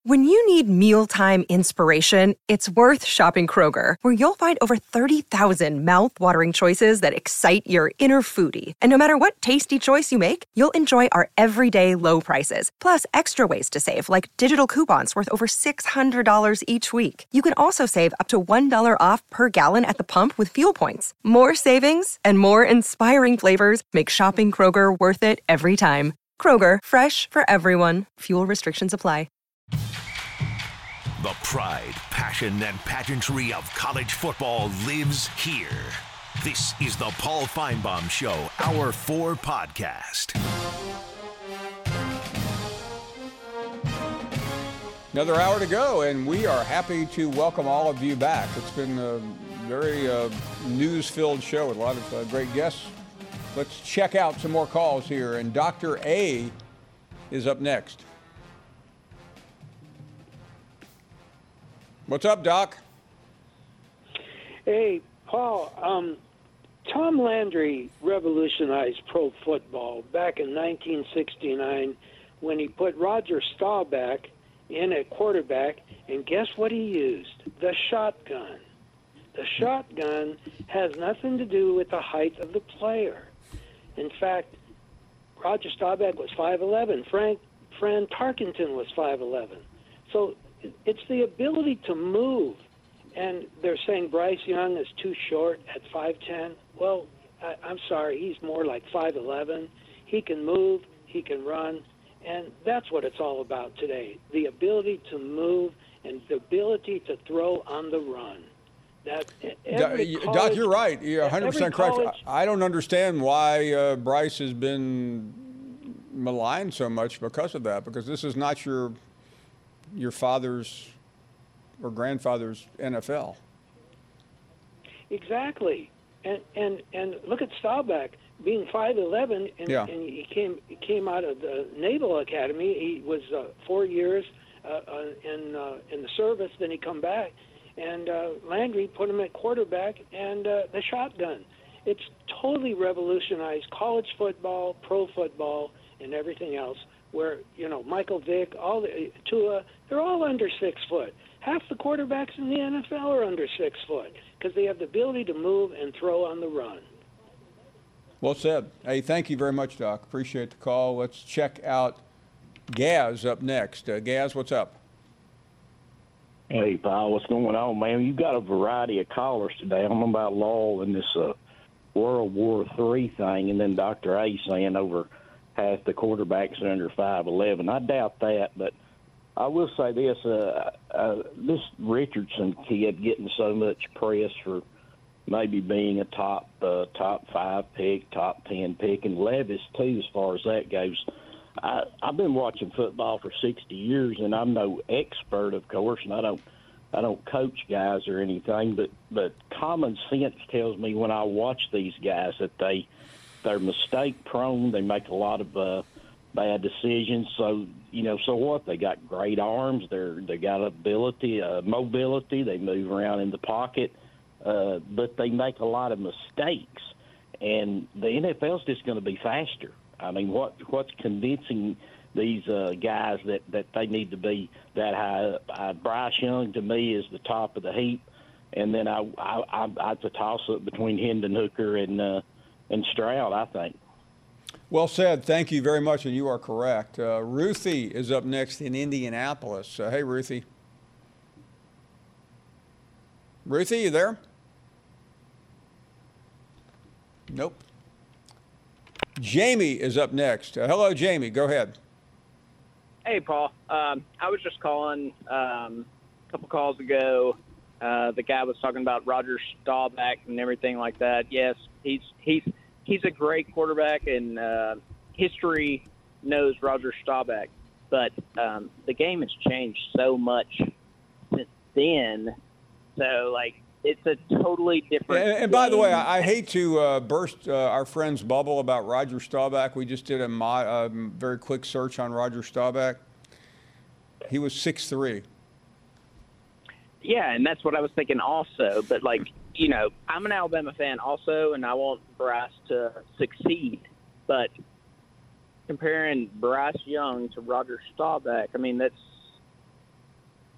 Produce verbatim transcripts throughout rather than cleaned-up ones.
When you need mealtime inspiration, it's worth shopping Kroger, where you'll find over thirty thousand mouth-watering choices that excite your inner foodie. And no matter what tasty choice you make, you'll enjoy our everyday low prices, plus extra ways to save, like digital coupons worth over six hundred dollars each week. You can also save up to one dollar off per gallon at the pump with fuel points. More savings and more inspiring flavors make shopping Kroger worth it every time. Kroger, fresh for everyone. Fuel restrictions apply. The pride, passion, and pageantry of college football lives here. This is the Paul Finebaum Show, Hour four podcast. Another hour to go, and we are happy to welcome all of you back. It's been a very uh, news-filled show with a lot of uh, great guests. Let's check out some more calls here, and Doctor A is up next. What's up, Doc? Hey, Paul. Um, Tom Landry revolutionized pro football back in nineteen sixty-nine when he put Roger Staubach in at quarterback, and guess what he used? The shotgun. The shotgun has nothing to do with the height of the player. In fact, Roger Staubach was five eleven. Frank Fran Tarkenton was five eleven. So it's the ability to move. And they're saying Bryce Young is too short at five ten. Well, I, I'm sorry, he's more like five eleven. He can move, he can run, and that's what it's all about today. The ability to move and the ability to throw on the run. That every Doc, college, you're right. You're one hundred percent correct. College, I don't understand why uh, Bryce has been maligned so much because of that, because this is not your your father's or grandfather's N F L. Exactly. And and, and look at Staubach being five eleven, and, yeah. and he came he came out of the Naval Academy. He was uh, four years uh, uh, in uh, in the service. Then he come back, and uh, Landry put him at quarterback and uh, the shotgun. It's totally revolutionized college football, pro football, and everything else. Where, you know, Michael Vick, all the Tua, they're all under six foot. Half the quarterbacks in the N F L are under six foot because they have the ability to move and throw on the run. Well said. Hey, thank you very much, Doc. Appreciate the call. Let's check out Gaz up next. Uh, Gaz, what's up? Hey, pal, what's going on, man? You've got a variety of callers today. I don't know about Law and this uh, World War Three thing, and then Doctor A saying over half the quarterbacks are under five eleven. I doubt that, but I will say this, uh, uh, this Richardson kid getting so much press for maybe being a top uh, top five pick, top ten pick, and Levis, too, as far as that goes. I, I've been watching football for sixty years, and I'm no expert, of course, and I don't I don't coach guys or anything, but, but common sense tells me when I watch these guys that they – they're mistake prone. They make a lot of uh, bad decisions. So, you know, so what? They got great arms. They're, they got ability, uh, mobility. They move around in the pocket. Uh, but they make a lot of mistakes. And the N F L's just going to be faster. I mean, what what's convincing these uh, guys that, that they need to be that high? Uh, Bryce Young, to me, is the top of the heap. And then I, I, I, I'd toss up between Hendon Hooker and uh, and Stroud, I think. Well said. Thank you very much, and you are correct. Uh, Ruthie is up next in Indianapolis. Uh, hey, Ruthie. Ruthie, you there? Nope. Jamie is up next. Uh, hello, Jamie. Go ahead. Hey, Paul. Um, I was just calling um, a couple calls ago. Uh, the guy was talking about Roger Staubach and everything like that. Yes, he's he's he's a great quarterback, and uh, history knows Roger Staubach. But um, the game has changed so much since then. So, like, it's a totally different And, and by the way, I, I hate to uh, burst uh, our friend's bubble about Roger Staubach. We just did a mo- uh, very quick search on Roger Staubach. He was six three. Yeah, and that's what I was thinking also. But, like, you know, I'm an Alabama fan also, and I want Bryce to succeed. But comparing Bryce Young to Roger Staubach, I mean, that's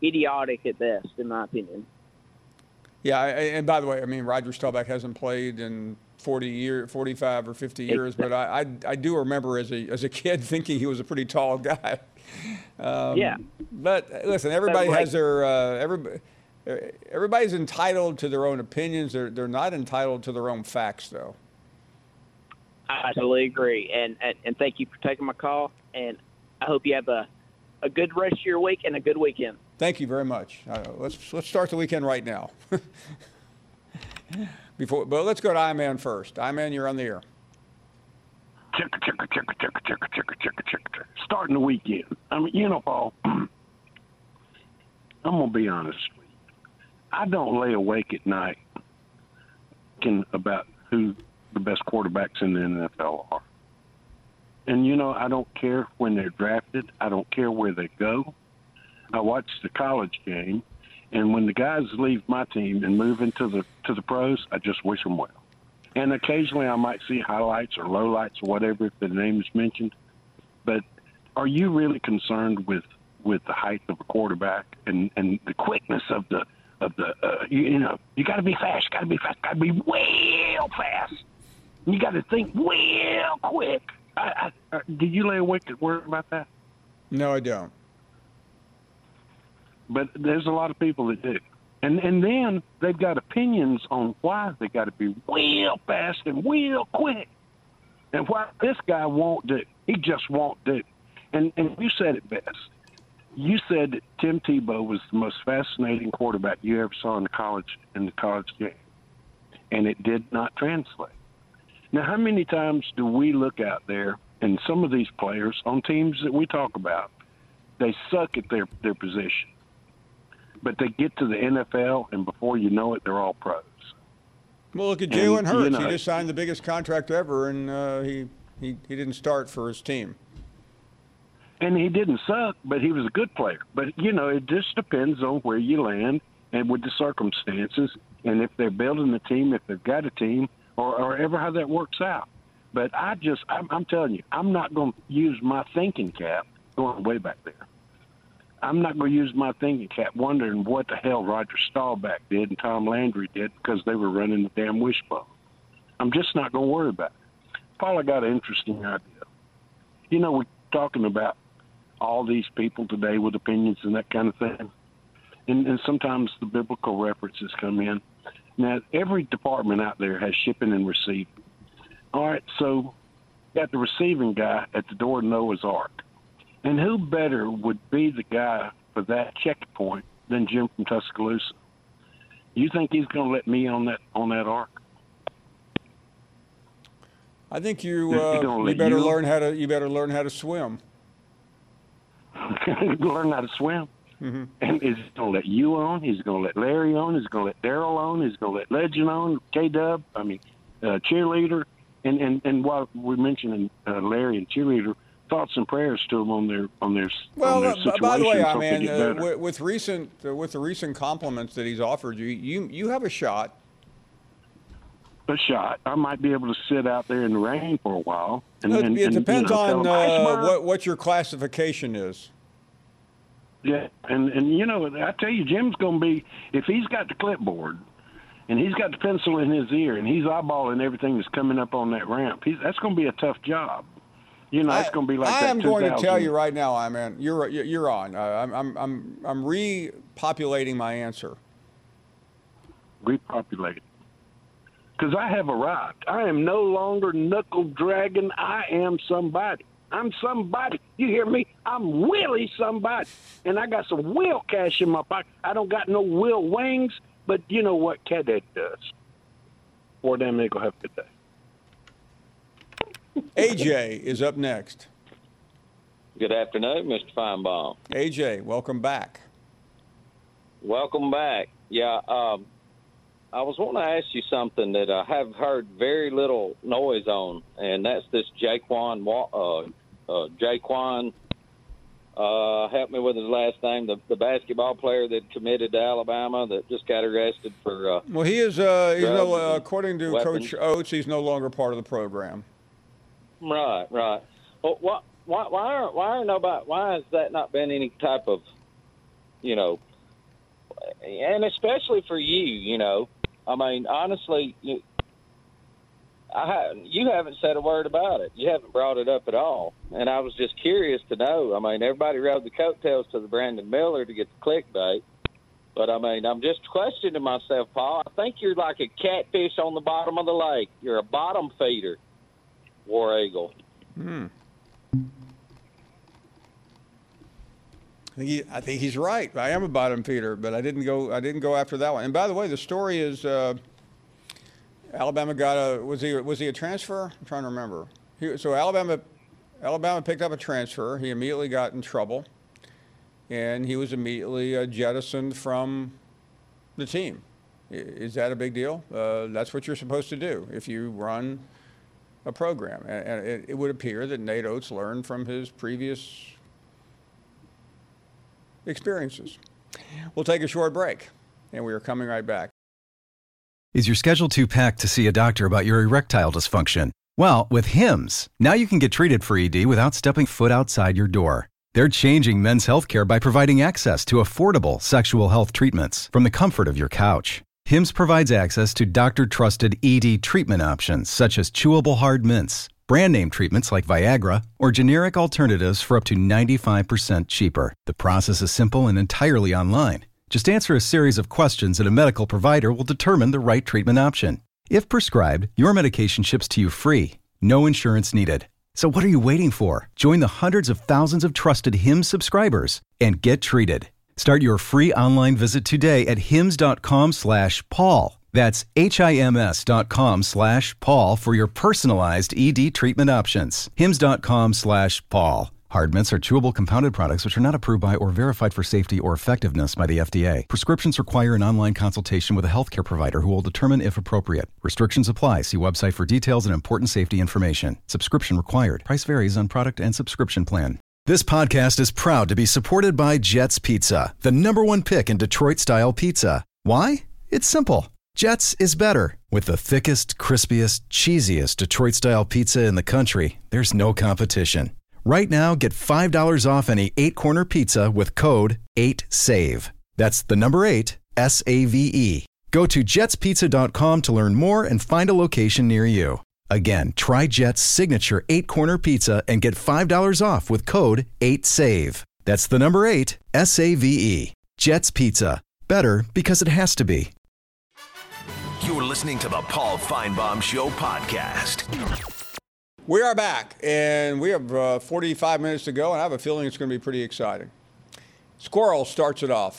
idiotic at best, in my opinion. Yeah, I, and by the way, I mean, Roger Staubach hasn't played in forty years, forty-five or fifty years, but I, I, I do remember as a as a kid thinking he was a pretty tall guy. Um, yeah. But listen, everybody like, has their uh, everybody. Everybody's entitled to their own opinions. They're they're not entitled to their own facts, though. I totally agree, and, and and thank you for taking my call. And I hope you have a a good rest of your week and a good weekend. Thank you very much. Uh, let's let's start the weekend right now. Before, but let's go to I-Man first. I-Man, you're on the air. Chicka, chicka, chicka, chicka, chicka, chicka, chicka, chicka. Starting the weekend. I mean, you know, Paul, I'm going to be honest. I don't lay awake at night thinking about who the best quarterbacks in the N F L are. And, you know, I don't care when they're drafted. I don't care where they go. I watch the college game, and when the guys leave my team and move into the to the pros, I just wish them well. And occasionally I might see highlights or lowlights or whatever if the name is mentioned. But are you really concerned with, with the height of a quarterback and, and the quickness of the of the uh, you, you know you got to be fast, got to be fast, got to be real fast. You got to think real quick. I, I, do you lay awake at work about that? No, I don't. But there's a lot of people that do. And and then they've got opinions on why they got to be real fast and real quick. And why this guy won't do. He just won't do. And and you said it best. You said that Tim Tebow was the most fascinating quarterback you ever saw in the college in the college game. And it did not translate. Now, how many times do we look out there and some of these players on teams that we talk about, they suck at their, their position. But they get to the N F L, and before you know it, they're all pros. Well, look at Jalen Hurts. You know, he just signed the biggest contract ever, and uh, he, he, he didn't start for his team. And he didn't suck, but he was a good player. But, you know, it just depends on where you land and with the circumstances, and if they're building a team, if they've got a team, or, or ever how that works out. But I just, I'm, I'm telling you, I'm not going to use my thinking cap going way back there. I'm not going to use my thinking cap wondering what the hell Roger Staubach did and Tom Landry did because they were running the damn wishbone. I'm just not going to worry about it. Paul, I got an interesting idea. You know, we're talking about all these people today with opinions and that kind of thing. And, and sometimes the biblical references come in. Now, every department out there has shipping and receiving. All right, so you got the receiving guy at the door of Noah's Ark. And who better would be the guy for that checkpoint than Jim from Tuscaloosa? You think he's going to let me on that on that ark? I think you uh, you better you? learn how to you better learn how to swim. Learn how to swim. Mm-hmm. And is he going to let you on? He's going to let Larry on. He's going to let Daryl on. He's going to let Legend on. K-Dub, I mean, uh, Cheerleader. And, and, and while we're mentioning uh, Larry and Cheerleader, thoughts and prayers to them on their on their well. On their uh, by the way, I mean, uh, with, with recent uh, with the recent compliments that he's offered you, you you have a shot. A shot. I might be able to sit out there in the rain for a while. And, it, and, it depends and, you know, on uh, what what your classification is. Yeah, and and you know, I tell you, Jim's going to be, if he's got the clipboard and he's got the pencil in his ear and he's eyeballing everything that's coming up on that ramp, he's, that's going to be a tough job. You know, it's going to be like I that. am going to tell you right now, I man, you're you're on. Uh, I'm I'm I'm I'm repopulating my answer. Repopulating. Because I have arrived. I am no longer knuckle dragging. I am somebody. I'm somebody. You hear me? I'm really somebody. And I got some wheel cash in my pocket. I don't got no wheel wings, but you know what Cadet does. Or them they gonna have a good day. A J is up next. Good afternoon, Mister Feinbaum. A J, welcome back. Welcome back. Yeah, um, I was wanting to ask you something that I have heard very little noise on, and that's this Jaquan, uh, uh, Jaquan, uh, help me with his last name, the, the basketball player that committed to Alabama that just got arrested for uh, Well, he is, uh, he's no, uh, according to weapons. Coach Oates, he's no longer part of the program. Right, right. Well, why, why, why, are, why are nobody? Why has that not been any type of, you know, and especially for you, you know, I mean, honestly, you, I ha- you haven't said a word about it. You haven't brought it up at all. And I was just curious to know. I mean, everybody rode the coattails to the Brandon Miller to get the clickbait. But, I mean, I'm just questioning myself, Paul. I think you're like a catfish on the bottom of the lake. You're a bottom feeder, War Eagle. Hmm. I think, he, I think he's right. I am a bottom feeder, but I didn't go. I didn't go after that one. And by the way, the story is uh, Alabama got a was he was he a transfer? I'm trying to remember. He, so Alabama Alabama picked up a transfer. He immediately got in trouble, and he was immediately uh, jettisoned from the team. Is that a big deal? Uh, that's what you're supposed to do if you run a program. And, and it, it would appear that Nate Oates learned from his previous experiences. We'll take a short break, and we are coming right back. Is your schedule too packed to see a doctor about your erectile dysfunction? Well, with Hims, now you can get treated for E D without stepping foot outside your door. They're changing men's healthcare by providing access to affordable sexual health treatments from the comfort of your couch. Hims provides access to doctor-trusted E D treatment options such as chewable hard mints, brand name treatments like Viagra, or generic alternatives for up to ninety-five percent cheaper. The process is simple and entirely online. Just answer a series of questions and a medical provider will determine the right treatment option. If prescribed, your medication ships to you free. No insurance needed. So what are you waiting for? Join the hundreds of thousands of trusted Hims subscribers and get treated. Start your free online visit today at hims.com slash Paul. That's H-I-M-S dot com slash Paul for your personalized E D treatment options. Hims.com slash Paul. Hard mints are chewable compounded products which are not approved by or verified for safety or effectiveness by the F D A. Prescriptions require an online consultation with a healthcare provider who will determine if appropriate. Restrictions apply. See website for details and important safety information. Subscription required. Price varies on product and subscription plan. This podcast is proud to be supported by Jets Pizza, the number one pick in Detroit-style pizza. Why? It's simple. Jets is better. With the thickest, crispiest, cheesiest Detroit-style pizza in the country, there's no competition. Right now, get five dollars off any eight-corner pizza with code eight save. That's the number eight, S A V E. Go to jets pizza dot com to learn more and find a location near you. Again, try Jet's signature eight-corner pizza and get five dollars off with code eight save. That's the number eight, S A V E. Jet's Pizza. Better because it has to be. You're listening to the Paul Feinbaum Show podcast. We are back, and we have uh, forty-five minutes to go, and I have a feeling it's going to be pretty exciting. Squirrel starts it off.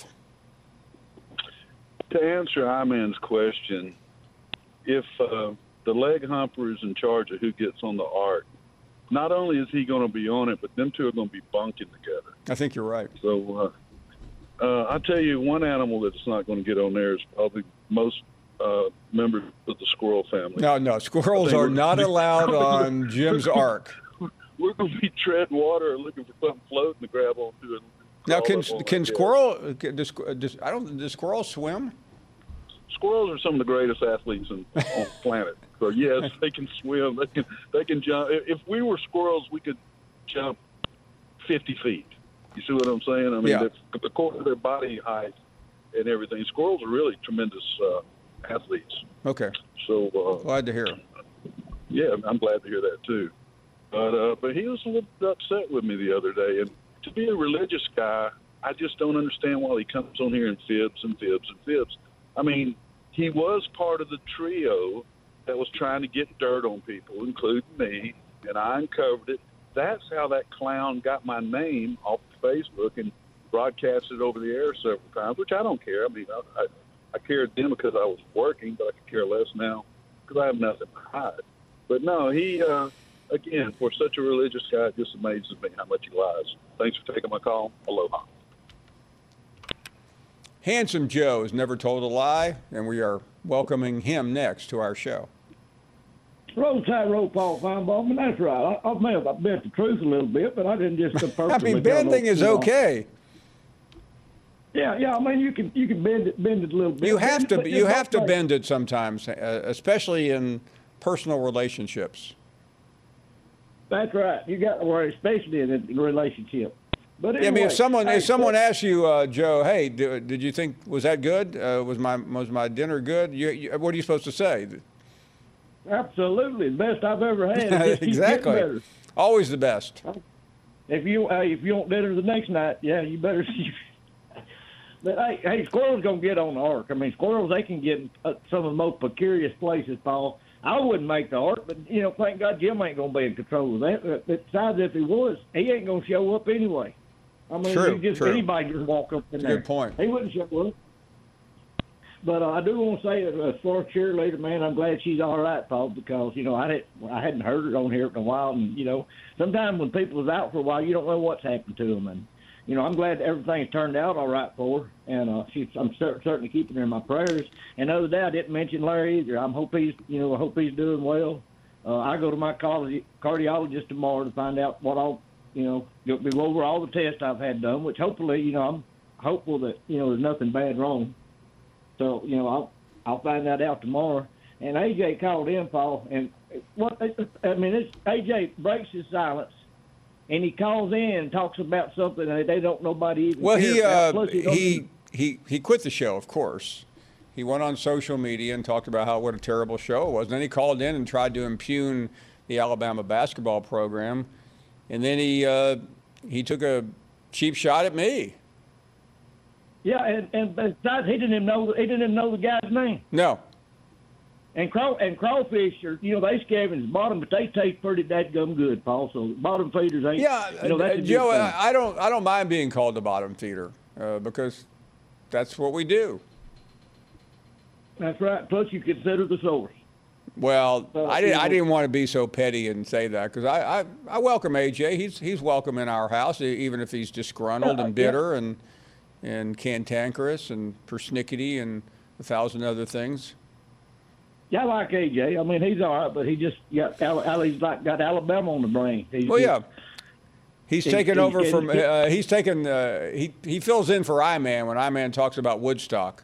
To answer Iman's question, if uh, the leg humper is in charge of who gets on the ark, not only is he going to be on it, but them two are going to be bunking together. I think you're right. So uh, uh, I'll tell you one animal that's not going to get on there is probably most uh, members of the squirrel family. No, no, squirrels are not allowed on Jim's ark. We're going to be treading water or looking for something floating to grab onto it. Now, can can squirrel? Does, does, I don't. Does squirrels swim? Squirrels are some of the greatest athletes on, on the planet. So yes, they can swim. They can. They can jump. If we were squirrels, we could jump fifty feet. You see what I'm saying? I mean, yeah. according to their body height and everything, squirrels are really tremendous uh, athletes. Okay. So uh, glad to hear. Yeah, I'm glad to hear that too. But uh, but he was a little upset with me the other day, and to be a religious guy, I just don't understand why he comes on here and fibs and fibs and fibs. I mean, he was part of the trio that was trying to get dirt on people, including me, and I uncovered it. That's how that clown got my name off Facebook and broadcasted over the air several times, which I don't care. I mean, I, I, I cared then because I was working, but I could care less now because I have nothing to hide. But no, he, uh, again, for such a religious guy, it just amazes me how much he lies. Thanks for taking my call. Aloha. Handsome Joe has never told a lie, and we are welcoming him next to our show. Roll Tide, roll Paul Feinbaum, and that's right. I, I may have bent the truth a little bit, but I didn't just purposely. I mean, bending is okay. Yeah, yeah. I mean, you can you can bend it, bend it a little bit. You have to But you it's have to okay. bend it sometimes, uh, especially in personal relationships. That's right. You got to worry, especially in a relationship. But anyway, yeah, I mean, if someone hey, if someone so, asks you, uh, Joe, hey, do, did you think was that good? Uh, was my was my dinner good? You, you, what are you supposed to say? Absolutely, the best I've ever had. It just keeps Exactly. getting better. Always the best. If you uh, if you want dinner the next night, yeah, you better. But hey, hey, squirrels gonna get on the ark. I mean, squirrels they can get uh, some of the most precarious places, Paul. I wouldn't make the ark, but you know, thank God Jim ain't gonna be in control of that. Uh, besides, if he was, he ain't gonna show up anyway. I mean, True, he just true. anybody just walk up in That's a there. good point. He wouldn't show up. But uh, I do want to say, uh, as far as cheerleader, man, I'm glad she's all right, Paul, because you know I didn't, I hadn't heard her on here in a while, and you know, sometimes when people is out for a while, you don't know what's happened to them, and you know, I'm glad everything's turned out all right for her, and uh, she's, I'm cer- certainly keeping her in my prayers. And the other day, I didn't mention Larry either. I hope he's, you know, I hope he's doing well. Uh, I go to my cardi- cardiologist tomorrow to find out what all, you know, go go over all the tests I've had done, which hopefully, you know, I'm hopeful that you know there's nothing bad wrong. So, you know, I'll I'll find that out tomorrow. And A J called in, Paul, and what I mean, it's, A J breaks his silence. And he calls in and talks about something that they don't nobody even Well, care he about. uh, Plus, he, don't he, even- he he quit the show, of course. He went on social media and talked about how what a terrible show it was. And then he called in and tried to impugn the Alabama basketball program. And then he uh, he took a cheap shot at me. Yeah, and, and besides, he didn't even know he didn't even know the guy's name. No. And craw and crawfish are, you know, they scavenge bottom, but they taste pretty dadgum good, Paul. So bottom feeders ain't. Yeah, you know, that's a good Joe, thing. I I don't I don't mind being called the bottom feeder uh, because that's what we do. That's right. Plus, you consider the source. Well, Uh, I didn't. you I know- didn't want to be so petty and say that because I, I, I welcome A J. He's he's welcome in our house, e- even if he's disgruntled Uh, and bitter and and cantankerous and persnickety and a thousand other things. Yeah, I like A J. I mean, he's all right, but he just got Al- he's like got Alabama on the brain. He's Well, yeah, just- he's he- taken he- over he- from. he- Uh, he's taken. Uh, he he fills in for I-Man when I-Man talks about Woodstock.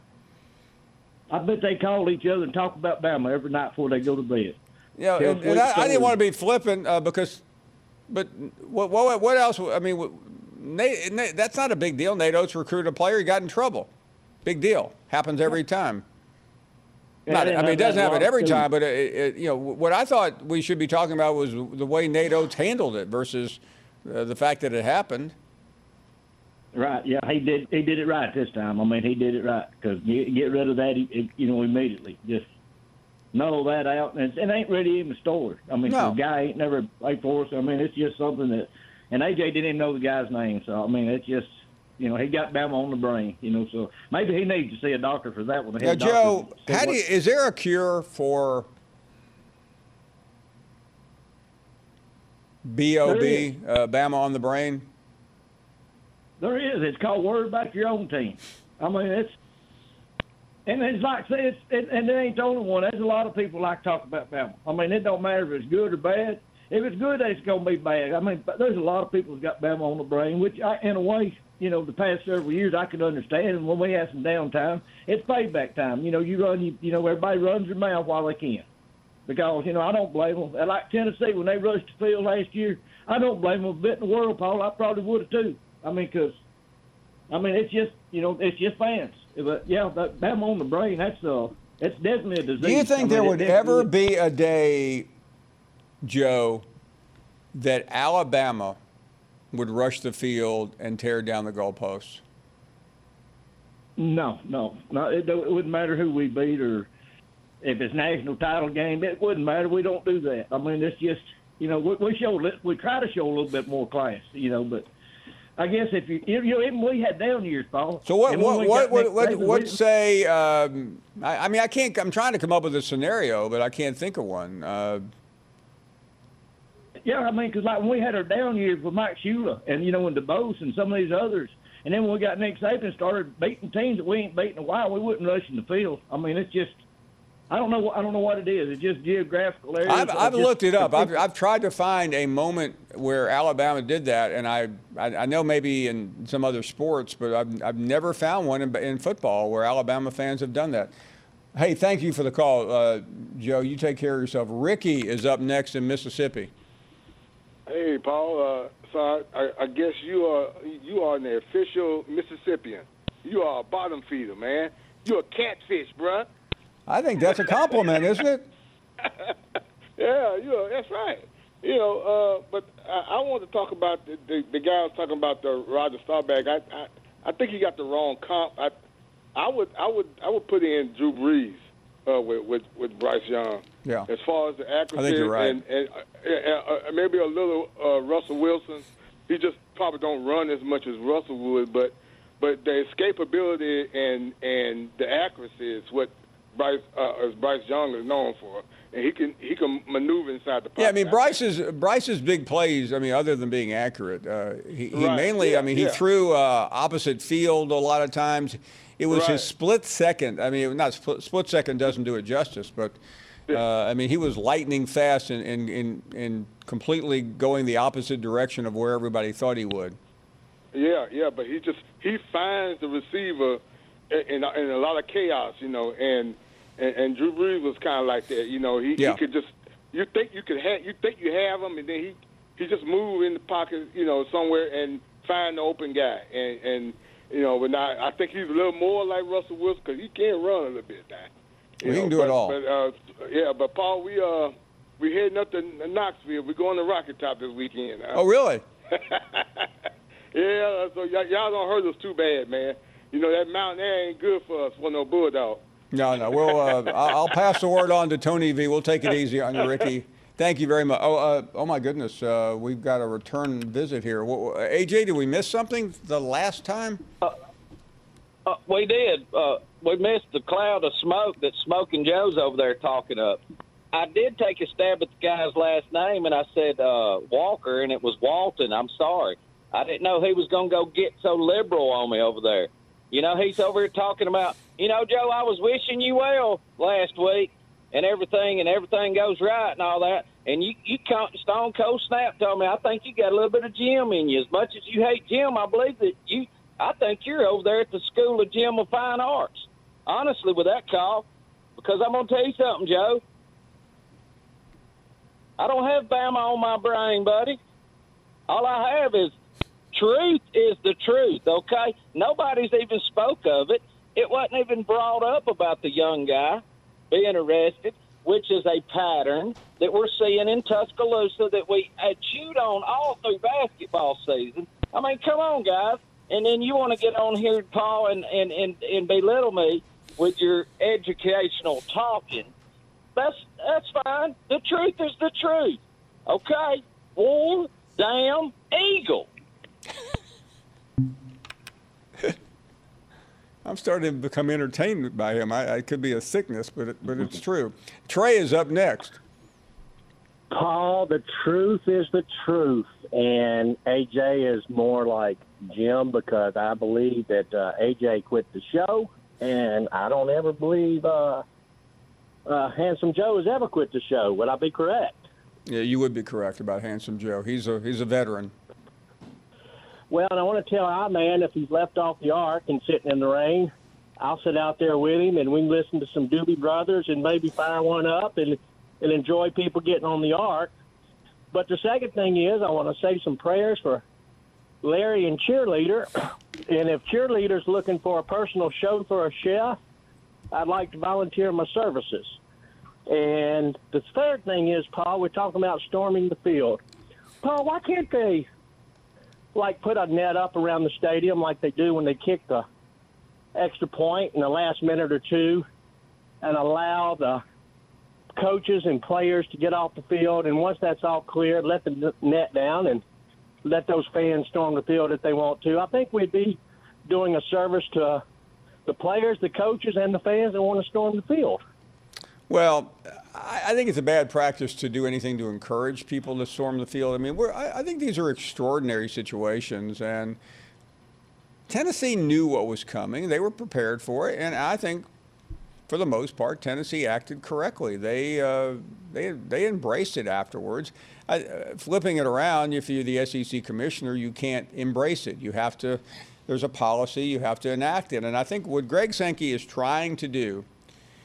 I bet they call each other and talk about Bama every night before they go to bed. Yeah, Tell and, sweet and I, I stories. didn't want to be flippant uh, because, but what, what what else? I mean, what- Nate, Nate, that's not a big deal. Nate Oates recruited a player, he got in trouble. Big deal. Happens every time. Yeah, Not, they I mean, it have doesn't that happen lot every too. time, but it, it, you know what I thought we should be talking about was the way Nate Oates handled it versus uh, the fact that it happened. Right, yeah, he did. He did it right this time. I mean, he did it right because get, get rid of that, he- you know, immediately. Just null that out, and it ain't really even a story. I mean, No. the guy ain't never played for us. I mean, it's just something that, and A J didn't even know the guy's name. So I mean, it's just, you know, he got Bama on the brain. You know, so maybe he needs to see a doctor for that one. The Now, head doctor Joe, said how do what- you, is there a cure for B O B, uh, Bama on the brain? There is. It's called worry about your own team. I mean, it's, and it's like, say, it's, it, and it ain't the only one. There's a lot of people like to talk about Bama. I mean, it don't matter if it's good or bad. If it's good, it's going to be bad. I mean, but there's a lot of people who's got Bama on the brain, which I, in a way, you know, the past several years I could understand. And when we have some downtime, it's payback time. You know, you run, you, you know, everybody runs their mouth while they can. Because, you know, I don't blame them. Like Tennessee, when they rushed the field last year, I don't blame them a bit in the world, Paul. I probably would have too. I mean, because, I mean, it's just, you know, it's just fans. But, yeah, that, that on the brain, that's uh, it's definitely a disease. Do you think I mean, there it would definitely ever is. be a day, Joe, that Alabama would rush the field and tear down the goalposts? No, no. no it, don't- it wouldn't matter who we beat or if it's national title game. It wouldn't matter. We don't do that. I mean, it's just, you know, we, we show, we try to show a little bit more class, you know, but I guess if you, you know, even we had down years, Paul. So what? And when What? we What? got What? Nick What? Saban, what we- say? Um, I, I mean, I can't. I'm trying to come up with a scenario, but I can't think of one. Uh, Yeah, I mean, because like when we had our down years with Mike Shula and, you know, and DeBose and some of these others, and then when we got Nick Saban and started beating teams that we ain't beaten in a while, we wouldn't rush in the field. I mean, it's just, I don't know. I don't know what it is. It's just geographical areas. I've, I I've just- looked it up. I've, I've tried to find a moment where Alabama did that, and I, I, I know maybe in some other sports, but I've, I've never found one in, in football where Alabama fans have done that. Hey, thank you for the call, uh, Joe. You take care of yourself. Ricky is up next in Mississippi. Hey, Paul. Uh, so I, I guess you are you are an official Mississippian. You are a bottom feeder, man. You're a catfish, bruh. I think that's a compliment, isn't it? Yeah, you know, that's right. You know, uh, but I, I want to talk about the, the, the guy I was talking about, the Roger Staubach. I, I I think he got the wrong comp. I I would I would I would put in Drew Brees uh, with, with with Bryce Young. Yeah. As far as the accuracy, I think you're right. and, and uh, uh, maybe a little uh, Russell Wilson. He just probably don't run as much as Russell would, but but the escapability and and the accuracy is what Bryce uh, Bryce Young is known for, and he can he can maneuver inside the pocket. Yeah, I mean Bryce's Bryce's big plays. I mean, other than being accurate, uh, he, he Right. mainly. Yeah, I mean, he yeah. threw uh, opposite field a lot of times. It was Right. his split second. I mean, not split, split second doesn't do it justice, but uh, I mean, he was lightning fast and and, and and completely going the opposite direction of where everybody thought he would. Yeah, yeah, but he just he finds the receiver in, in, in a lot of chaos, you know, and and, and Drew Brees was kind of like that, you know. He, Yeah. he could just you think you could have you think you have him, and then he he just move in the pocket, you know, somewhere and find the open guy, and and you know, but now I think he's a little more like Russell Wilson because he can run a little bit now. You Well, he know, can do but, it all. But uh, yeah, but Paul, we uh we heading up to Knoxville. We're going to Rocky Top this weekend. Uh, Oh, really? Yeah, so y- y'all don't hurt us too bad, man. You know, that mountain air ain't good for us for no bulldog. No, no. Well, uh, I'll I'll pass the word on to Tony V. We'll take it easy on you, Ricky. Thank you very much. Oh, uh, oh my goodness. Uh, we've got a return visit here. Wha- A J, did we miss something the last time? Uh, we did. Uh, we missed the cloud of smoke that Smoking Joe's over there talking up. I did take a stab at the guy's last name, and I said uh, Walker, and it was Walton. I'm sorry. I didn't know he was going to go get so liberal on me over there. You know, he's over here talking about, you know, Joe, I was wishing you well last week and everything, and everything goes right and all that. And you, you Stone Cold Snap told me, I think you got a little bit of Jim in you. As much as you hate Jim, I believe that you, I think you're over there at the School of Jim of Fine Arts. Honestly, with that call, because I'm going to tell you something, Joe. I don't have Bama on my brain, buddy. All I have is truth is the truth, okay? Nobody's even spoke of it. It wasn't even brought up about the young guy being arrested, which is a pattern that we're seeing in Tuscaloosa that we had chewed on all through basketball season. I mean, come on, guys. And then you want to get on here, Paul, and, and, and, and belittle me with your educational talking. That's that's fine. The truth is the truth. Okay? War, damn, eagle. I'm starting to become entertained by him. I, I could be a sickness, but it, but it's true. Trey is up next. Paul, the truth is the truth, and A J is more like Jim because I believe that uh, A J quit the show, and I don't ever believe uh, uh, Handsome Joe has ever quit the show. Would I be correct? Yeah, you would be correct about Handsome Joe. He's a he's a veteran. Well, and I want to tell our man if he's left off the ark and sitting in the rain, I'll sit out there with him and we can listen to some Doobie Brothers and maybe fire one up and, and enjoy people getting on the ark. But the second thing is I want to say some prayers for Larry and Cheerleader. And if Cheerleader's looking for a personal show for a chef, I'd like to volunteer my services. And the third thing is, Paul, we're talking about storming the field. Paul, why can't they like put a net up around the stadium like they do when they kick the extra point in the last minute or two and allow the coaches and players to get off the field, and once that's all cleared, let the net down and let those fans storm the field if they want to. I think we'd be doing a service to the players, the coaches, and the fans that want to storm the field. Well, I, I think it's a bad practice to do anything to encourage people to storm the field. I mean, we're, I, I think these are extraordinary situations, and Tennessee knew what was coming. They were prepared for it, and I think, for the most part, Tennessee acted correctly. They uh, they they embraced it afterwards. I, uh, flipping it around, if you're the S E C commissioner, you can't embrace it. You have to. There's a policy. You have to enact it. And I think what Greg Sankey is trying to do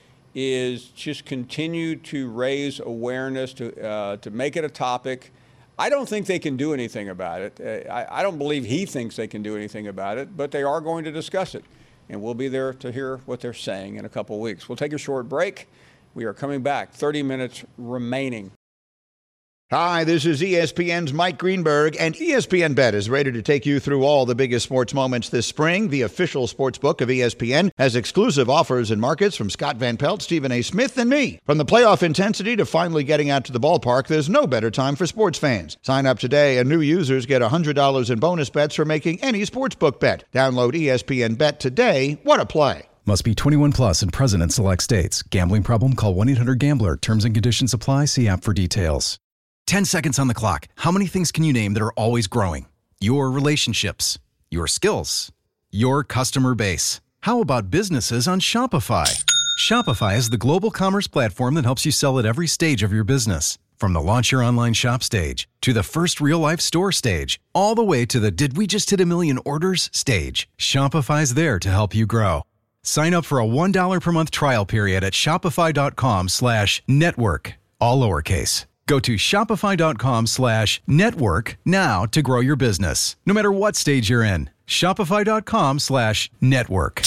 is just continue to raise awareness, to uh, to make it a topic. I don't think they can do anything about it. Uh, I, I don't believe he thinks they can do anything about it, but they are going to discuss it. And we'll be there to hear what they're saying in a couple of weeks. We'll take a short break. We are coming back. thirty minutes remaining. Hi, this is E S P N's Mike Greenberg, and E S P N Bet is ready to take you through all the biggest sports moments this spring. The official sports book of E S P N has exclusive offers and markets from Scott Van Pelt, Stephen A. Smith, and me. From the playoff intensity to finally getting out to the ballpark, there's no better time for sports fans. Sign up today, and new users get one hundred dollars in bonus bets for making any sportsbook bet. Download E S P N Bet today. What a play. Must be twenty-one plus and present in select states. Gambling problem? Call one eight hundred gambler. Terms and conditions apply. See app for details. ten seconds on the clock. How many things can you name that are always growing? Your relationships, your skills, your customer base. How about businesses on Shopify? Shopify is the global commerce platform that helps you sell at every stage of your business. From the launch your online shop stage, to the first real-life store stage, all the way to the did we just hit a million orders stage. Shopify's there to help you grow. Sign up for a one dollar per month trial period at shopify.com slash network, all lowercase. Go to shopify.com slash network now to grow your business, no matter what stage you're in. Shopify.com slash network.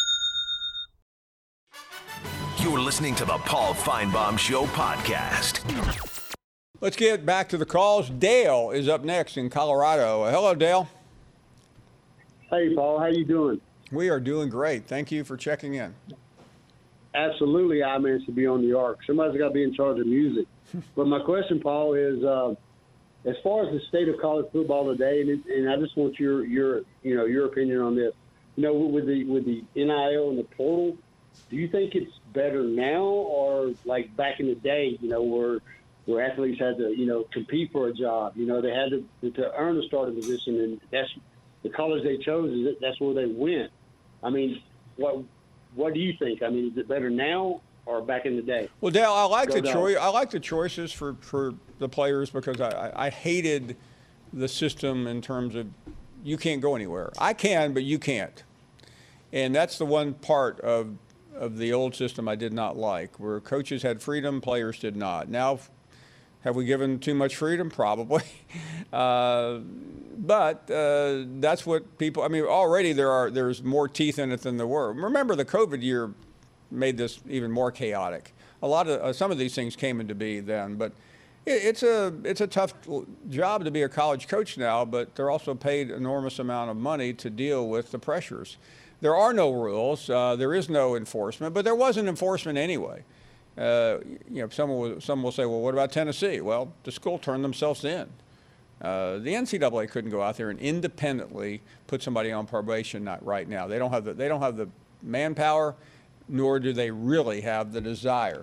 You're listening to the Paul Feinbaum Show podcast. Let's get back to the calls. Dale is up next in Colorado. Hello, Dale. Hey, Paul. How you doing? We are doing great. Thank you for checking in. Absolutely, I managed to be on the arc. Somebody's got to be in charge of music. But my question, Paul, is uh, as far as the state of college football today, and, it, and I just want your your you know your opinion on this. You know, with the with the N I L and the portal, do you think it's better now or like back in the day? You know, where where athletes had to you know compete for a job. You know, they had to to earn a starting position, and that's the college they chose. Is it, that's where they went. I mean, what what do you think? I mean, is it better now or back in the day? Well, Dale, I like Go the choice. I like the choices for, for the players because I, I hated the system in terms of you can't go anywhere. I can, but you can't, and that's the one part of of the old system I did not like, where coaches had freedom, players did not. Now, have we given too much freedom? Probably. Uh, but uh, that's what people, I mean, already there are there's more teeth in it than there were. Remember, the COVID year made this even more chaotic. A lot of uh, some of these things came into being then, but it, it's a it's a tough job to be a college coach now, but they're also paid enormous amount of money to deal with the pressures. There are no rules. Uh, there is no enforcement, but there was an enforcement anyway. Uh, you know, someone will, some will say, well, what about Tennessee? Well, the school turned themselves in. Uh, the N C double A couldn't go out there and independently put somebody on probation. Not right now. They don't have the they don't have the manpower, nor do they really have the desire.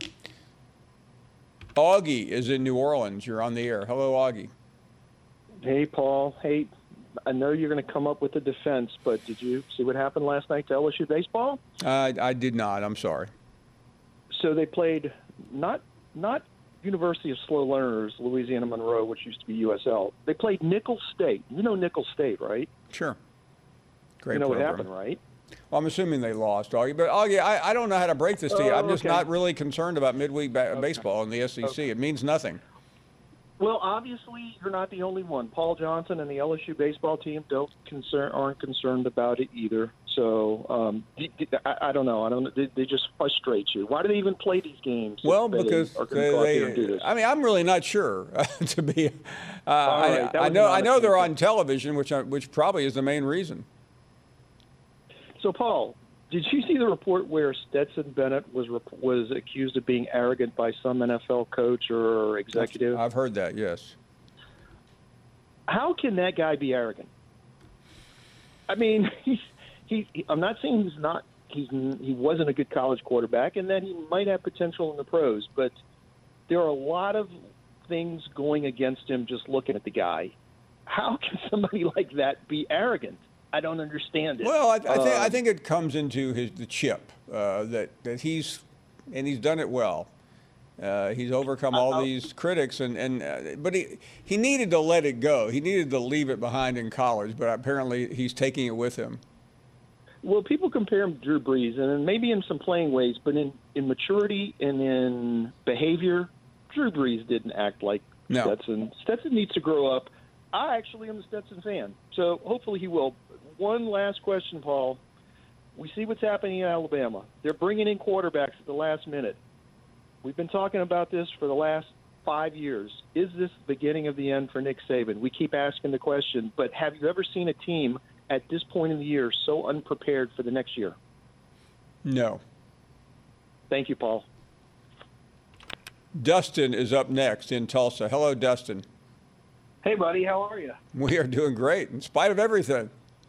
Augie is in New Orleans. You're on the air. Hello, Augie. Hey, Paul. Hey, I know you're going to come up with a defense, but did you see what happened last night to L S U baseball? Uh, I did not. I'm sorry. So they played not not University of Slow Learners, Louisiana Monroe, which used to be U S L. They played Nicholls State. You know Nicholls State, right? Sure. Great You know program. what happened, right? Well, I'm assuming they lost, Augie. But, Augie, I, I don't know how to break this to you. Oh, I'm just okay. not really concerned about midweek ba- Okay. baseball in the S E C. Okay. It means nothing. Well, obviously, you're not the only one. Paul Johnson and the L S U baseball team don't concern aren't concerned about it either. So um, I, I don't know. I don't. They, they just frustrate you. Why do they even play these games? Well, if they because are gonna they, go out there and do they this? I mean, I'm really not sure. to be, uh, I, right, that I was know, an I know honest they're answer. on television, which I, which probably is the main reason. So, Paul, did you see the report where Stetson Bennett was rep- was accused of being arrogant by some N F L coach or executive? I've heard that. Yes. How can that guy be arrogant? I mean, he's, he, he. I'm not saying he's not. He's he wasn't a good college quarterback, and that he might have potential in the pros. But there are a lot of things going against him. Just looking at the guy, how can somebody like that be arrogant? I don't understand it. Well, I, I think Um, I think it comes into his the chip uh, that that he's and he's done it well. Uh, he's overcome all these critics, and, and uh, but he he needed to let it go. He needed to leave it behind in college, but apparently he's taking it with him. Well, people compare him to Drew Brees, and maybe in some playing ways, but in, in maturity and in behavior, Drew Brees didn't act like No. Stetson. Stetson needs to grow up. I actually am a Stetson fan, so hopefully he will. One last question, Paul. We see what's happening in Alabama. They're bringing in quarterbacks at the last minute. We've been talking about this for the last five years. Is this the beginning of the end for Nick Saban? We keep asking the question, but have you ever seen a team at this point in the year so unprepared for the next year? No. Thank you, Paul. Dustin is up next in Tulsa. Hello, Dustin. Hey, buddy. How are you? We are doing great in spite of everything.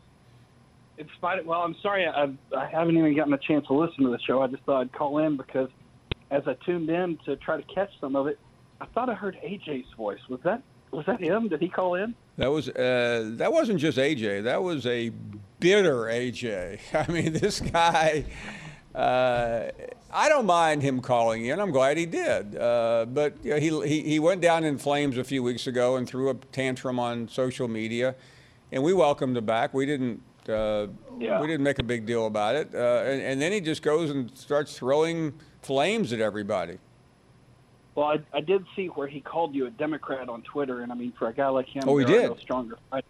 In spite of, well, I'm sorry. I, I haven't even gotten a chance to listen to the show. I just thought I'd call in because as I tuned in to try to catch some of it, I thought I heard A J's voice. Was that was that him? Did he call in? That was uh, that wasn't just A J. That was a bitter A J. I mean, this guy. Uh, I don't mind him calling in. I'm glad he did. Uh, but you know, he, he he went down in flames a few weeks ago and threw a tantrum on social media, and we welcomed him back. We didn't. Uh, yeah. We didn't make a big deal about it. Uh, and, and then he just goes and starts throwing flames at everybody. Well, I, I did see where he called you a Democrat on Twitter, and I mean, for a guy like him, oh, he there did. are no stronger fighters.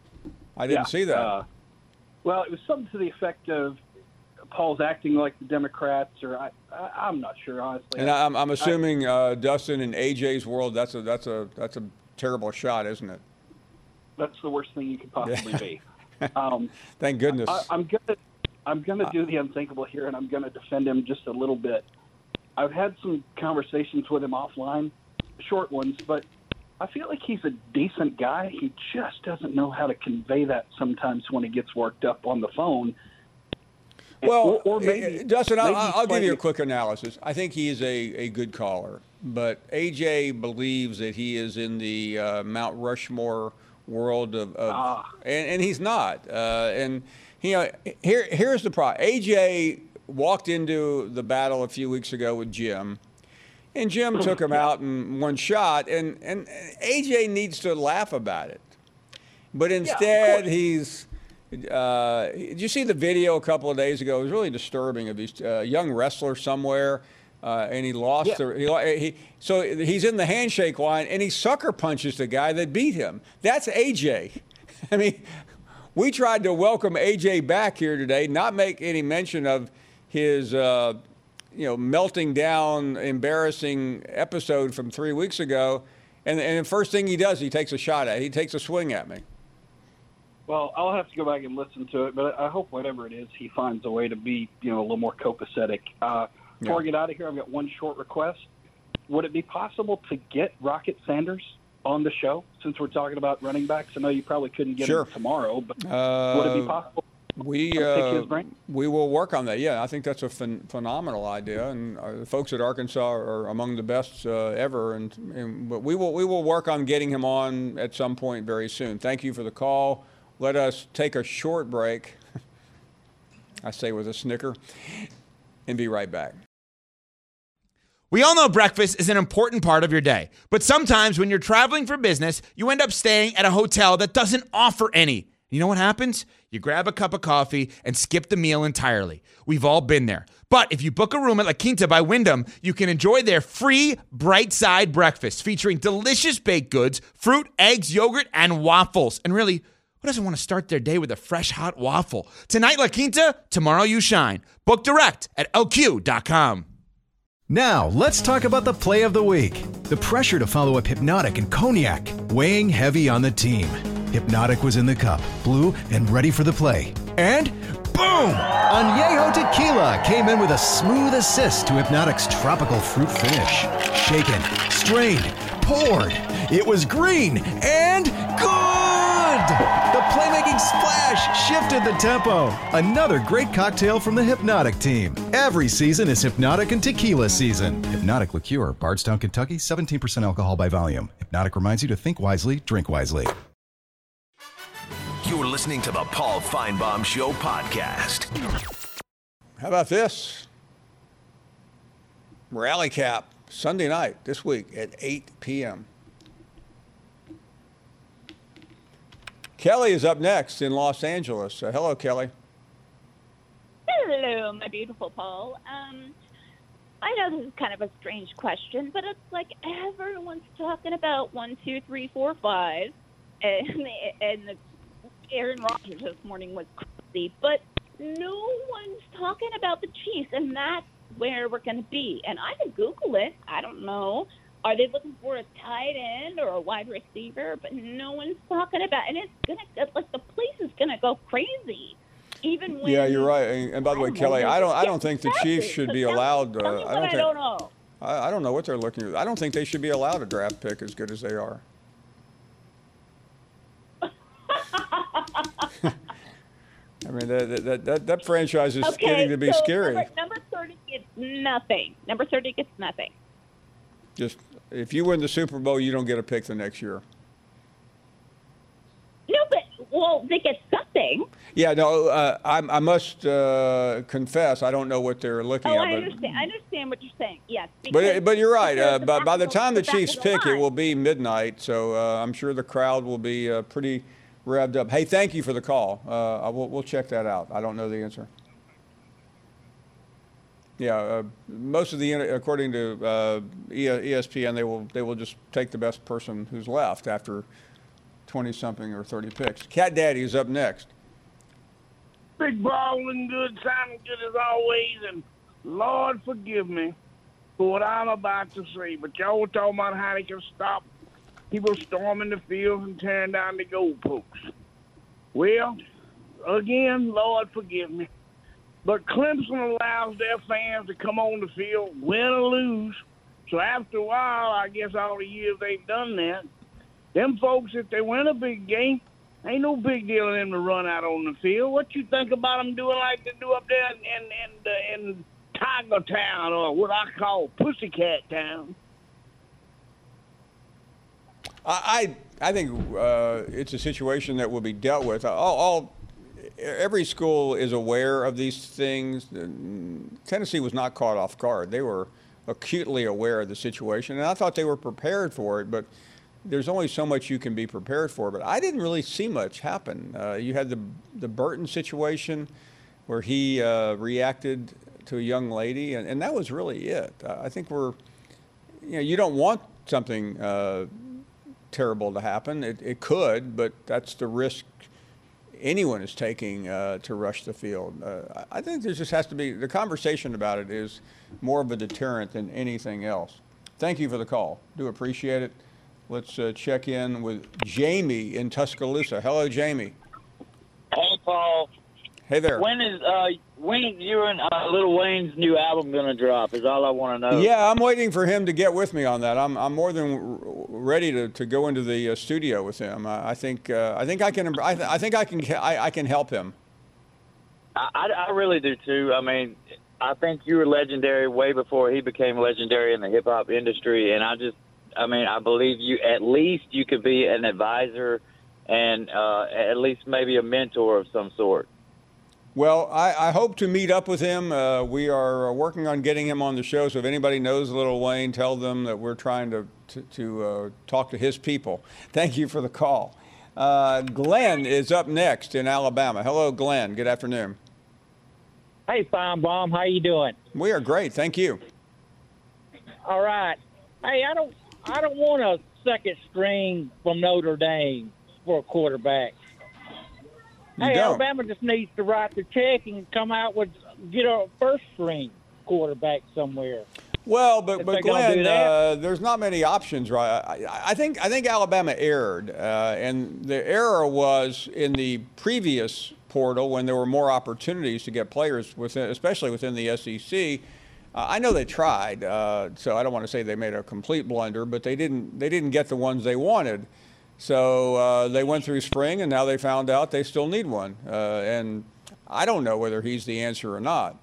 I didn't yeah. see that. Uh, well, it was something to the effect of Paul's acting like the Democrats, or I, I, I'm not sure, honestly. And I'm, I'm assuming, uh, Dustin, in A J's world, that's a that's a that's a terrible shot, isn't it? That's the worst thing you could possibly be. Um, Thank goodness. I, I'm gonna I'm gonna do the unthinkable here, and I'm gonna defend him just a little bit. I've had some conversations with him offline, short ones, but I feel like he's a decent guy. He just doesn't know how to convey that sometimes when he gets worked up on the phone. Well, or, or maybe, Dustin, maybe I'll, I'll give you a playing- quick analysis. I think he is a, a good caller, but A J believes that he is in the uh, Mount Rushmore world of, of Ah. and, and he's not. Uh, and you know, here here's the problem. A J walked into the battle a few weeks ago with Jim, and Jim took him out in one shot, and, and A J needs to laugh about it. But instead, he's Uh, did you see the video a couple of days ago? It was really disturbing of this uh, young wrestler somewhere, uh, and he lost. Yeah. The, he, he, so he's in the handshake line, and he sucker punches the guy that beat him. That's A J. I mean, we tried to welcome A J back here today, not make any mention of his, uh, you know, melting down, embarrassing episode from three weeks ago. And, and the first thing he does, he takes a shot at. He takes a swing at me. Well, I'll have to go back and listen to it, but I hope whatever it is, he finds a way to be, you know, a little more copacetic. Uh, before Yeah. I get out of here, I've got one short request. Would it be possible to get Rocket Sanders on the show since we're talking about running backs? I know you probably couldn't get Sure. him tomorrow, but Uh, would it be possible? We to pick uh, his brain? we will work on that. Yeah, I think that's a phen- phenomenal idea, and uh, the folks at Arkansas are among the best uh, ever. And, and but we will we will work on getting him on at some point very soon. Thank you for the call. Let us take a short break. I say with a snicker, and be right back. We all know breakfast is an important part of your day, but sometimes when you're traveling for business, you end up staying at a hotel that doesn't offer any. You know what happens? You grab a cup of coffee and skip the meal entirely. We've all been there. But if you book a room at La Quinta by Wyndham, you can enjoy their free Bright Side breakfast featuring delicious baked goods, fruit, eggs, yogurt, and waffles. And really, who doesn't want to start their day with a fresh, hot waffle? Tonight, La Quinta, tomorrow you shine. Book direct at L Q dot com. Now, let's talk about the play of the week. The pressure to follow up Hypnotic and Cognac, weighing heavy on the team. Hypnotic was in the cup, blue, and ready for the play. And boom! Añejo Tequila came in with a smooth assist to Hypnotic's tropical fruit finish. Shaken, strained, poured. It was green and good! The playmaking splash shifted the tempo. Another great cocktail from the Hypnotic team. Every season is Hypnotic and Tequila season. Hypnotic Liqueur, Bardstown, Kentucky, seventeen percent alcohol by volume. Hypnotic reminds you to think wisely, drink wisely. You're listening to the Paul Feinbaum Show podcast. How about this? Rally Cap, Sunday night this week at eight p.m. Kelly is up next in Los Angeles. Uh, hello, Kelly. Hello, my beautiful Paul. Um, I know this is kind of a strange question, but it's like everyone's talking about one, two, three, four, five, and and the Aaron Rodgers this morning was crazy, but no one's talking about the Chiefs, and that's where we're going to be. And I can Google it. I don't know. Are they looking for a tight end or a wide receiver? But no one's talking about, and it's gonna like the place is gonna go crazy. Even when, yeah, you're right. And, and by the way, Kelly, I don't, I don't think the Chiefs should be allowed. Uh, I don't think. I don't know. I, I don't know what they're looking at. I don't think they should be allowed a draft pick as good as they are. I mean, that that that, that franchise is okay, getting to be so scary. Number, number thirty gets nothing. Number thirty gets nothing. Just if you win the Super Bowl, you don't get a pick the next year. No, but well, they get something. Yeah, no, uh, I, I must uh, confess, I don't know what they're looking oh, at. I but, understand. I understand what you're saying. Yes, but but you're right. Uh, by, by the time the the back Chiefs of the pick, it line. will be midnight, so uh, I'm sure the crowd will be uh, pretty revved up. Hey, thank you for the call. Uh, I will, we'll check that out. I don't know the answer. Yeah, uh, most of the, according to uh, E S P N, they will they will just take the best person who's left after twenty something or thirty picks. Cat Daddy is up next. Big ball and good, sounding good as always, and Lord forgive me for what I'm about to say, but y'all were talking about how they can stop people storming the field and tearing down the goalposts. Well, again, Lord forgive me, but Clemson allows their fans to come on the field, win or lose. So after a while, I guess all the years they've done that, them folks, if they win a big game, ain't no big deal in them to run out on the field. What you think about them doing like they do up there in in, in, in Tiger Town, or what I call Pussycat Town? I I think uh, it's a situation that will be dealt with. All, all every school is aware of these things. Tennessee was not caught off guard. They were acutely aware of the situation, and I thought they were prepared for it. But there's only so much you can be prepared for. But I didn't really see much happen. Uh, you had the the Burton situation where he uh, reacted to a young lady, and, and that was really it. Uh, I think we're, you know, you don't want something uh, terrible to happen. It, it could, but that's the risk anyone is taking uh, to rush the field. Uh, I think there just has to be, the conversation about it is more of a deterrent than anything else. Thank you for the call. Do appreciate it. Let's uh, check in with Jamie in Tuscaloosa. Hello, Jamie. Hey, Paul. Hey there. When is uh when is you and uh, Lil Wayne's new album gonna drop? Is all I want to know. Yeah, I'm waiting for him to get with me on that. I'm I'm more than ready to, to go into the uh, studio with him. I, I think uh, I think I can I, th- I think I can I, I can help him. I, I, I really do too. I mean, I think you were legendary way before he became legendary in the hip hop industry, and I just I mean I believe you at least you could be an advisor and uh, at least maybe a mentor of some sort. Well, I, I hope to meet up with him. Uh, we are working on getting him on the show, so if anybody knows Lil Wayne, tell them that we're trying to, to, to uh, talk to his people. Thank you for the call. Uh, Glenn is up next in Alabama. Hello, Glenn. Good afternoon. Hey, Feinbaum. How you doing? We are great. Thank you. All right. Hey, I don't, I don't want a second string from Notre Dame for a quarterback. You hey, don't. Alabama just needs to write the check and come out with get a first string quarterback somewhere. Well, but If but they're gonna do Glenn, that. uh, there's not many options, right? I, I think I think Alabama erred, uh, and the error was in the previous portal when there were more opportunities to get players within, especially within the S E C. Uh, I know they tried, uh, so I don't want to say they made a complete blunder, but they didn't they didn't get the ones they wanted. So uh, they went through spring, and now they found out they still need one. Uh, and I don't know whether he's the answer or not.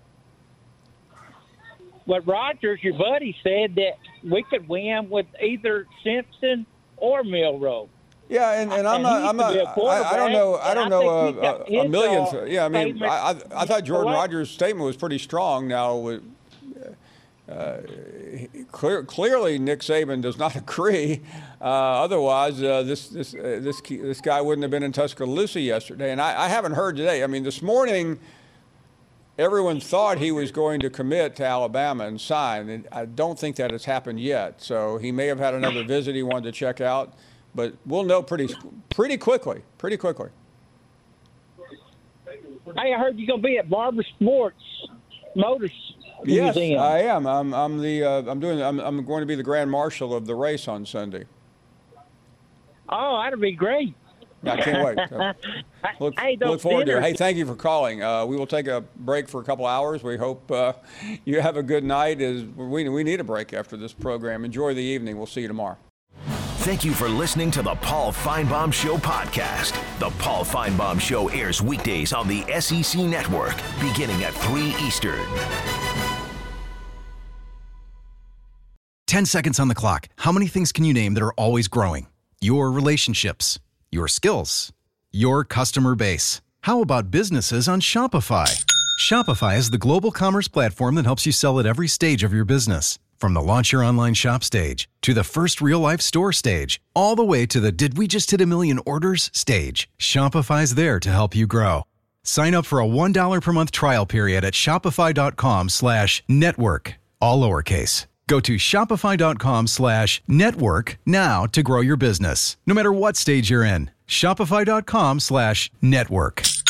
But Rogers, your buddy, said that we could win with either Simpson or Milroe. Yeah, and, and I'm And not, he I'm used to not, be a I, I don't know, I quarterback, don't and know I a, think he got a, a his, million. uh, Yeah, I mean, statement- I, I, I thought Jordan What? Rogers' statement was pretty strong. Now, with, uh, clear, clearly Nick Saban does not agree. Uh, otherwise, uh, this this uh, this this guy wouldn't have been in Tuscaloosa yesterday. And I, I haven't heard today. I mean, this morning, everyone thought he was going to commit to Alabama and sign, and I don't think that has happened yet. So he may have had another visit he wanted to check out, but we'll know pretty pretty quickly, pretty quickly. Hey, I heard you're going to be at Barber Sports Motors Yes, Museum. I am. I'm I'm the uh, I'm doing I'm I'm going to be the grand marshal of the race on Sunday. Oh, that'd be great. I can't wait. Uh, look, Hey, those look forward to it. dinners- Hey, thank you for calling. Uh, we will take a break for a couple hours. We hope uh, you have a good night. As we we need a break after this program. Enjoy the evening. We'll see you tomorrow. Thank you for listening to the Paul Feinbaum Show podcast. The Paul Feinbaum Show airs weekdays on the S E C Network, beginning at three Eastern. ten seconds on the clock. How many things can you name that are always growing? Your relationships, your skills, your customer base. How about businesses on Shopify? Shopify is the global commerce platform that helps you sell at every stage of your business. From the launch your online shop stage to the first real life store stage, all the way to the did we just hit a million orders stage, Shopify's there to help you grow. Sign up for a one dollar per month trial period at shopify.com slash network, all lowercase. Go to shopify.com slash network now to grow your business, no matter what stage you're in. Shopify.com slash network.